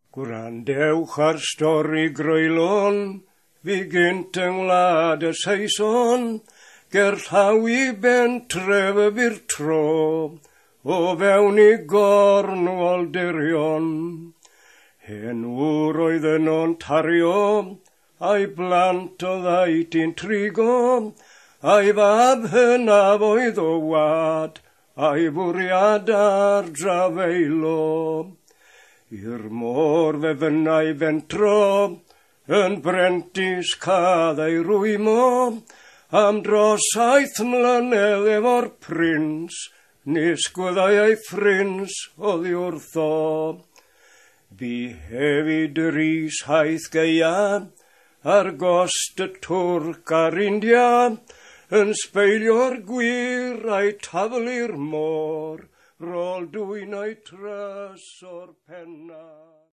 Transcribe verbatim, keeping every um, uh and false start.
Gwrandewch ar stori groelon, fi gynt yng ngwlad y Saeson, ger llaw i ben tref y byr tro, o fewn i gorn o alderion. Hen wr oedd yn Ontario, a'i blant o ddait i'n trigo, a'i fab hynaf oedd o wad, a'i bwriad ar drafeilo. I'r môr fe fynnau fentro, yn brentis cadd ei rwymo, am dros saith mlynedd efo'r prins, nisgwyddai ei ffrins oddi wrtho. Bu hefyd yr is haith geia, ar gost y Twrc a'r India, yn sbeilio'r gwir a'i taflu'r môr, rôl dwy'n ei trys o'r penna.